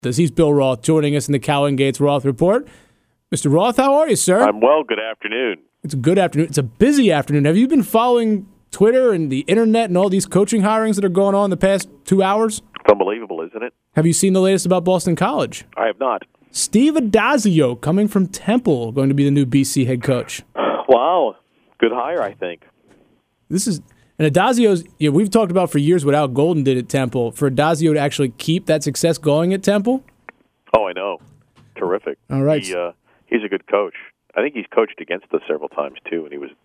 He's Bill Roth joining us in the Cowan Gates Roth Report. Mr. Roth, how are you, sir? I'm well. Good afternoon. It's a good afternoon. It's a busy afternoon. Have you been following Twitter and the internet and all these coaching hirings that are going on the past 2 hours? It's unbelievable, isn't it? Have you seen the latest about Boston College? I have not. Steve Addazio, coming from Temple, going to be the new BC head coach. Wow. Good hire, I think. And Addazio's, we've talked about for years what Al Golden did at Temple. For Addazio to actually keep that success going at Temple? Oh, I know. Terrific. All right. He's a good coach. I think he's coached against us several times, too, and he was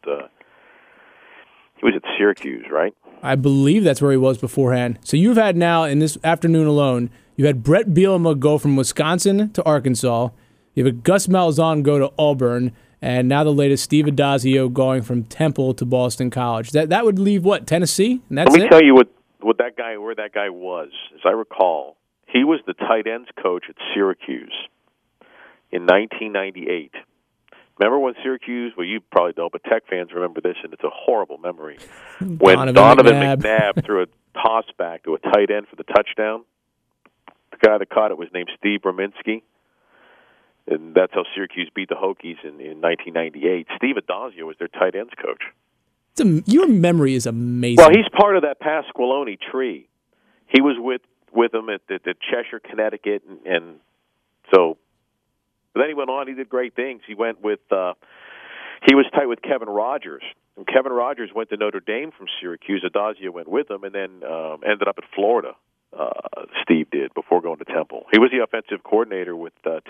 at Syracuse, right? I believe that's where he was beforehand. So you've had now, in this afternoon alone, you had Brett Bielema go from Wisconsin to Arkansas. You have a Gus Malzahn go to Auburn. And now the latest, Steve Addazio going from Temple to Boston College. That would leave, what, Tennessee? And that's Let me tell you where that guy was. As I recall, he was the tight ends coach at Syracuse in 1998. Remember when Syracuse, well, you probably don't, but Tech fans remember this, and it's a horrible memory. When Donovan McNabb threw a toss back to a tight end for the touchdown, the guy that caught it was named Steve Brominski. And that's how Syracuse beat the Hokies in 1998. Steve Addazio was their tight ends coach. Your memory is amazing. Well, he's part of that Pasqualoni tree. He was with them at Cheshire, Connecticut, and so. But then he went on. He did great things. He went with. He was tight with Kevin Rogers, and Kevin Rogers went to Notre Dame from Syracuse. Addazio went with him, and then ended up at Florida. Steve did before going to Temple. He was the offensive coordinator with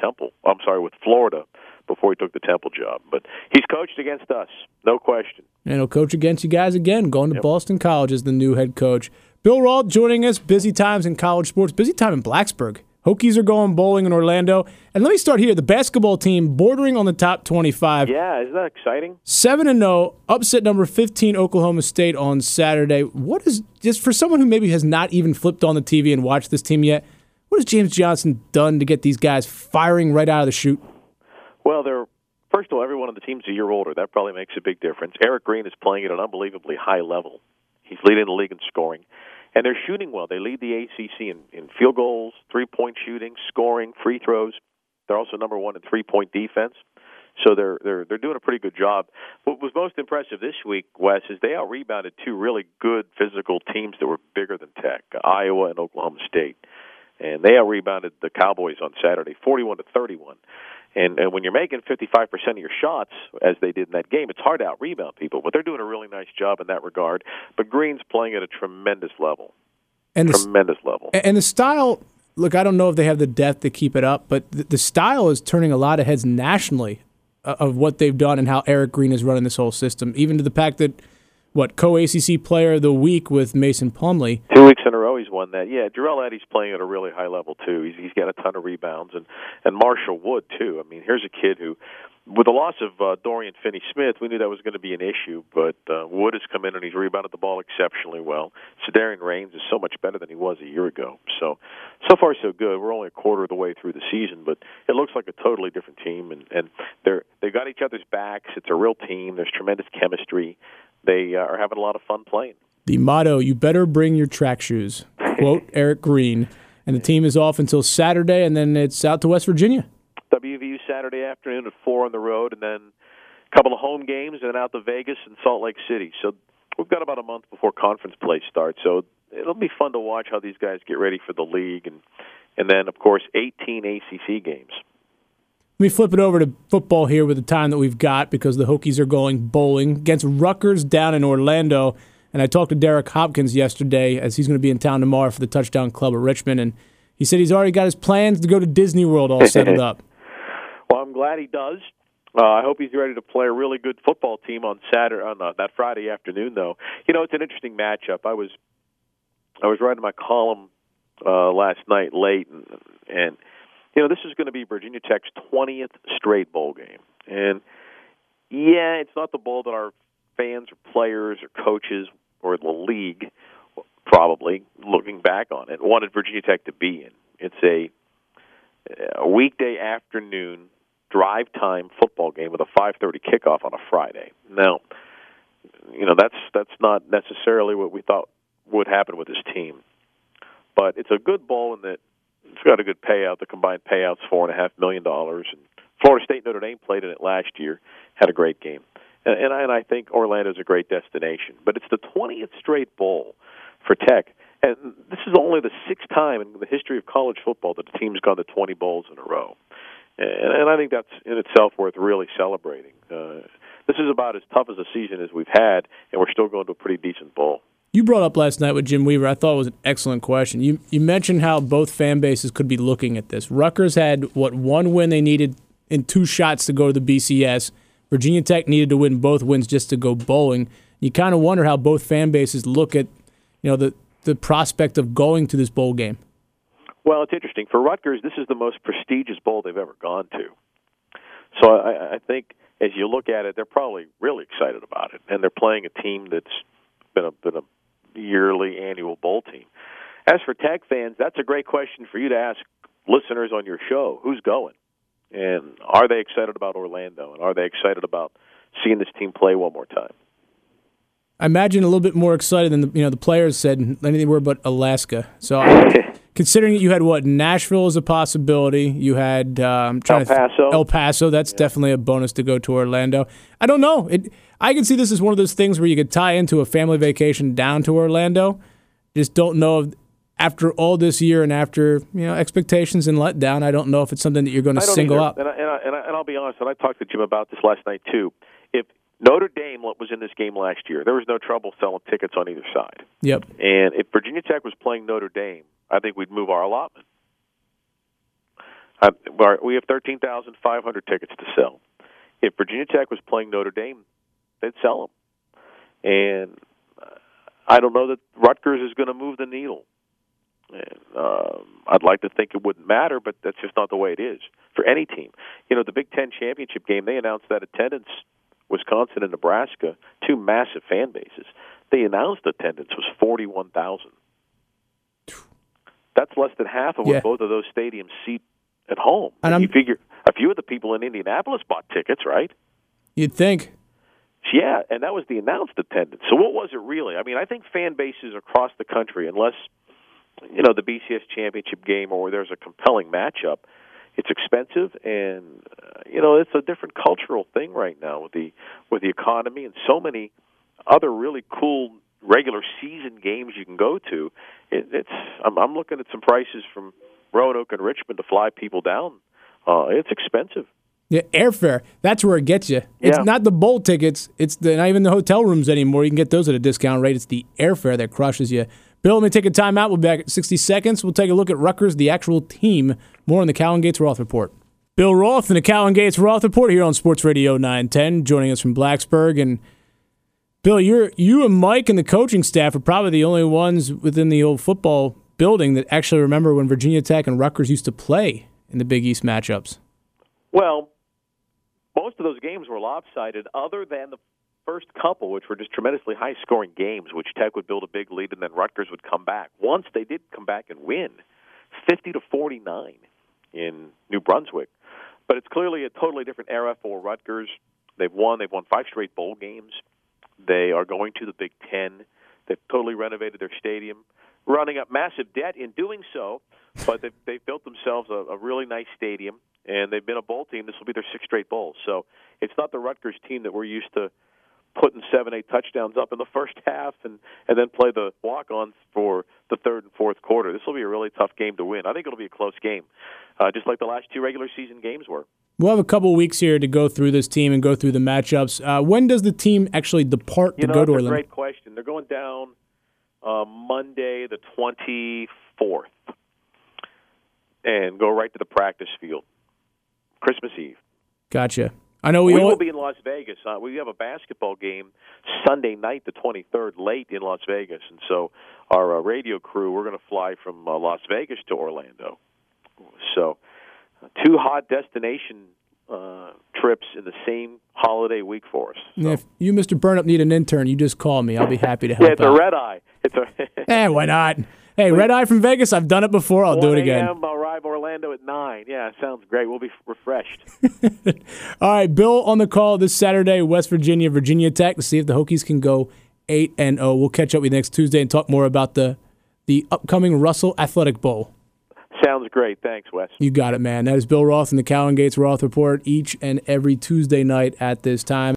with Florida before he took the Temple job. But he's coached against us, no question. And he'll coach against you guys again, going to Boston College as the new head coach. Bill Roth joining us. Busy times in college sports. Busy time in Blacksburg. Hokies are going bowling in Orlando. And let me start here. The basketball team bordering on the top 25. Yeah, isn't that exciting? 7-0, upset number 15 Oklahoma State on Saturday. What is, just for someone who maybe has not even flipped on the TV and watched this team yet, what has James Johnson done to get these guys firing right out of the chute? Well, first of all, every one of the team's a year older. That probably makes a big difference. Eric Green is playing at an unbelievably high level. He's leading the league in scoring. And they're shooting well. They lead the ACC in field goals, three-point shooting, scoring, free throws. They're also number one in three-point defense. So they're doing a pretty good job. What was most impressive this week, Wes, is they out-rebounded two really good physical teams that were bigger than Tech, Iowa and Oklahoma State. And they out-rebounded the Cowboys on Saturday, 41-31. And when you're making 55% of your shots, as they did in that game, it's hard to out-rebound people. But they're doing a really nice job in that regard. But Green's playing at a tremendous level. Tremendous level. And the style, look, I don't know if they have the depth to keep it up, but the style is turning a lot of heads nationally of what they've done and how Eric Green is running this whole system, even to the fact that, co-ACC Player of the Week with Mason Plumlee. 2 weeks in a row he's won that. Yeah, Jarrell Eddy's playing at a really high level, too. He's got a ton of rebounds. And Marshall Wood, too. I mean, here's a kid who, with the loss of Dorian Finney-Smith, we knew that was going to be an issue. But Wood has come in and he's rebounded the ball exceptionally well. Cedarian Raines is so much better than he was a year ago. So far, so good. We're only a quarter of the way through the season, but it looks like a totally different team. And they've got each other's backs. It's a real team. There's tremendous chemistry. They are having a lot of fun playing. The motto, you better bring your track shoes, quote Eric Green. And the team is off until Saturday, and then it's out to West Virginia. WVU Saturday afternoon at 4 on the road, and then a couple of home games, and then out to Vegas and Salt Lake City. So we've got about a month before conference play starts. So it'll be fun to watch how these guys get ready for the league. And then, of course, 18 ACC games. Let me flip it over to football here with the time that we've got because the Hokies are going bowling against Rutgers down in Orlando. And I talked to Derek Hopkins yesterday as he's going to be in town tomorrow for the Touchdown Club at Richmond. And he said he's already got his plans to go to Disney World all settled up. Well, I'm glad he does. I hope he's ready to play a really good football team on that Friday afternoon, though. It's an interesting matchup. I was writing my column last night late, and this is going to be Virginia Tech's 20th straight bowl game. And, yeah, it's not the bowl that our fans or players or coaches or the league, probably, looking back on it, wanted Virginia Tech to be in. It's a weekday afternoon drive-time football game with a 5:30 kickoff on a Friday. Now, that's not necessarily what we thought would happen with this team. But it's a good bowl in that It's got a good payout. The combined payout's $4.5 million. And Florida State Notre Dame played in it last year, had a great game. And I think Orlando's a great destination. But it's the 20th straight bowl for Tech. And this is only the sixth time in the history of college football that the team's gone to 20 bowls in a row. And I think that's in itself worth really celebrating. This is about as tough as a season as we've had, and we're still going to a pretty decent bowl. You brought up last night with Jim Weaver, I thought it was an excellent question. You mentioned how both fan bases could be looking at this. Rutgers had, one win they needed in 2 shots to go to the BCS. Virginia Tech needed to win both wins just to go bowling. You kind of wonder how both fan bases look at the prospect of going to this bowl game. Well, it's interesting. For Rutgers, this is the most prestigious bowl they've ever gone to. So I think as you look at it, they're probably really excited about it, and they're playing a team that's been a yearly annual bowl team. As for Tech fans, that's a great question for you to ask listeners on your show. Who's going? And are they excited about Orlando? And are they excited about seeing this team play one more time? I imagine a little bit more excited than the players said anywhere but Alaska. So considering that you had Nashville as a possibility, you had El Paso. That's definitely a bonus to go to Orlando. I don't know. I can see this as one of those things where you could tie into a family vacation down to Orlando. Just don't know if, after all this year and after expectations and letdown, I don't know if it's something that you're going to single out. And I'll be honest, and I talked to Jim about this last night too. If Notre Dame was in this game last year, there was no trouble selling tickets on either side. Yep. And if Virginia Tech was playing Notre Dame, I think we'd move our allotment. We have 13,500 tickets to sell. If Virginia Tech was playing Notre Dame, they'd sell them. And I don't know that Rutgers is going to move the needle. And I'd like to think it wouldn't matter, but that's just not the way it is for any team. The Big Ten championship game, they announced that attendance, Wisconsin and Nebraska, 2 massive fan bases. They announced attendance was 41,000. That's less than half of what both of those stadiums seat at home. And you figure a few of the people in Indianapolis bought tickets, right? You'd think. Yeah, and that was the announced attendance. So what was it really? I mean, I think fan bases across the country, unless the BCS championship game or there's a compelling matchup, it's expensive, and it's a different cultural thing right now with the economy and so many other really cool regular season games you can go to. I'm looking at some prices from Roanoke and Richmond to fly people down. It's expensive. Yeah, airfare. That's where it gets you. It's not the bowl tickets. It's not even the hotel rooms anymore. You can get those at a discount rate. It's the airfare that crushes you. Bill, let me take a timeout. We'll be back at 60 seconds. We'll take a look at Rutgers, the actual team. More on the Cowan Gates Roth Report. Bill Roth and the Cowan Gates Roth Report here on Sports Radio 910, joining us from Blacksburg. And Bill, you and Mike and the coaching staff are probably the only ones within the old football building that actually remember when Virginia Tech and Rutgers used to play in the Big East matchups. Well, most of those games were lopsided, other than the first couple, which were just tremendously high-scoring games, which Tech would build a big lead and then Rutgers would come back. Once they did come back and win, 50-49 in New Brunswick. But it's clearly a totally different era for Rutgers. They've won 5 straight bowl games. They are going to the Big Ten. They've totally renovated their stadium, running up massive debt in doing so, but they've built themselves a really nice stadium, and they've been a bowl team. This will be their 6th straight bowl. So it's not the Rutgers team that we're used to putting 7-8 touchdowns up in the first half and then play the walk-ons for the 3rd and 4th quarter. This will be a really tough game to win. I think it'll be a close game, just like the last 2 regular season games were. We'll have a couple of weeks here to go through this team and go through the matchups. When does the team actually depart to go to Orlando? That's a great question. They're going down Monday the 24th and go right to the practice field. Christmas Eve. Gotcha. I know we will be in Las Vegas. We have a basketball game Sunday night, the 23rd, late in Las Vegas. And so our radio crew, we're going to fly from Las Vegas to Orlando. So 2 hot destination trips in the same holiday week for us. So. If you, Mr. Burnup, need an intern, you just call me. I'll be happy to help out. It's a red eye. Why not? Hey, red eye from Vegas, I've done it before. I'll do it again. 1 a.m., arrive Orlando at 9. Yeah, sounds great. We'll be refreshed. All right, Bill on the call this Saturday, West Virginia, Virginia Tech, to see if the Hokies can go 8-0. We'll catch up with you next Tuesday and talk more about the upcoming Russell Athletic Bowl. Sounds Sounds great. Thanks, Wes. You got it, man. That is Bill Roth and the Cowan Gates Roth Report each and every Tuesday night at this time.